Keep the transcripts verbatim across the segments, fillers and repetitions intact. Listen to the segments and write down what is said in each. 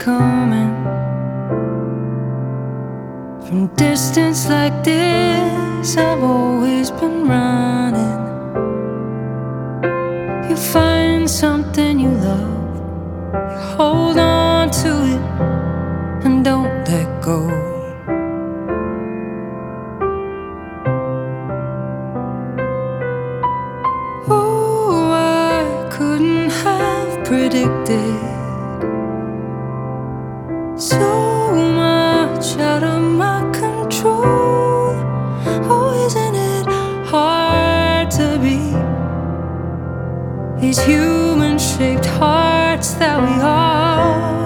coming from distance like this. I've always been running. You find something you love, you hold on to it and don't let go. Oh, I couldn't have predicted so much out of my control. Oh, isn't it hard to be these human-shaped hearts that we are?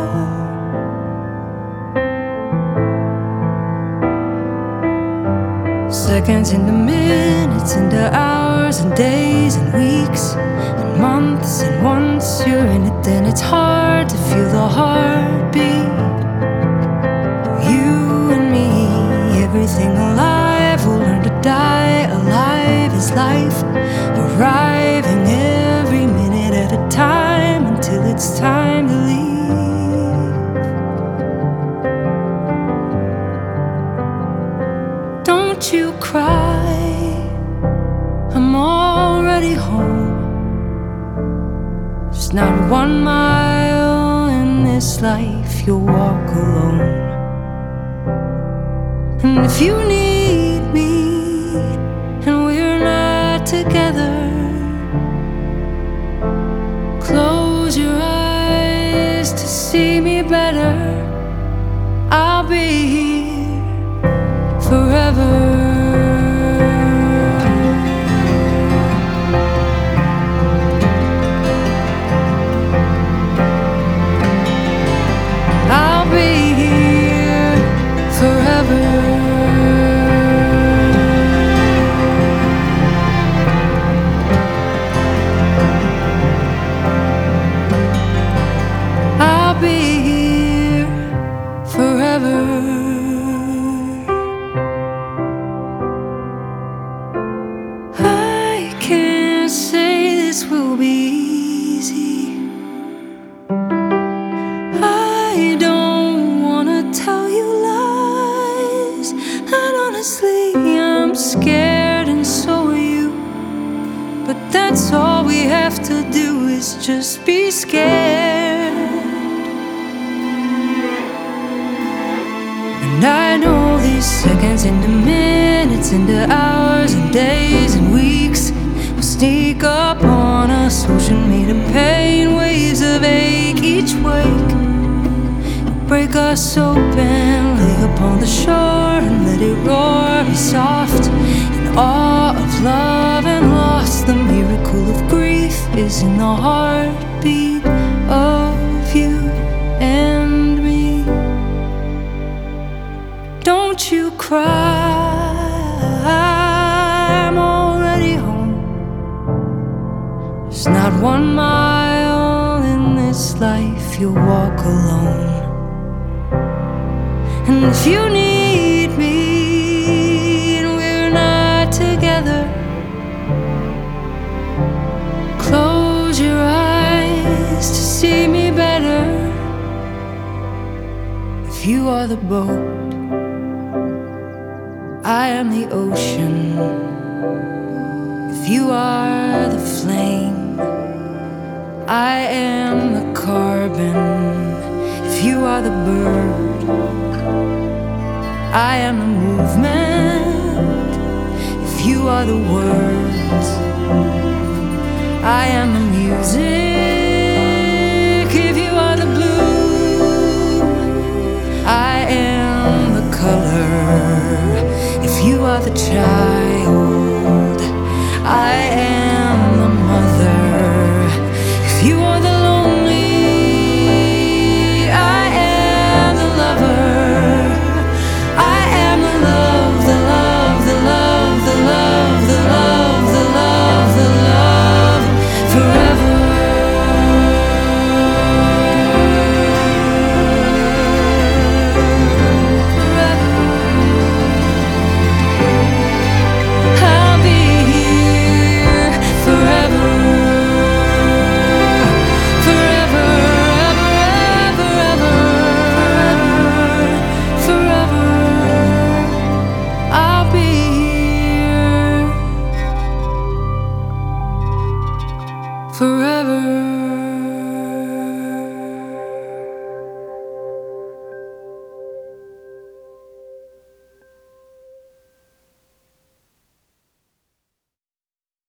Seconds into minutes, into hours and days and weeks and months, and once you're in it, then it's hard to feel the heartbeat. You and me, everything alive will learn to die. Alive is life, arriving every minute at a time until it's time to leave. Don't you cry, I'm already home. There's not one mile in this life you'll walk alone. And if you need me and we're not together, close your eyes to see me better. I'll be here forever. I can't say this will be easy. I don't wanna tell you lies, and honestly I'm scared and so are you. But that's all we have to do, is just be scared. And I know these seconds into minutes, into hours and days and weeks will sneak up on us, ocean made of pain, waves of ache. Each wake will break us open, lay upon the shore and let it roar. Be soft in awe of love and loss. The miracle of grief is in the heartbeat of you and me. Don't you cry, I'm already home. There's not one mile in this life you'll walk alone. And if you need me and we're not together, close your eyes to see me better. If you are the boat, I am the ocean. If you are the flame, I am the carbon. If you are the bird, I am the movement. If you are the words, I am the music. If you are the blue, I am the color. If you are the child, I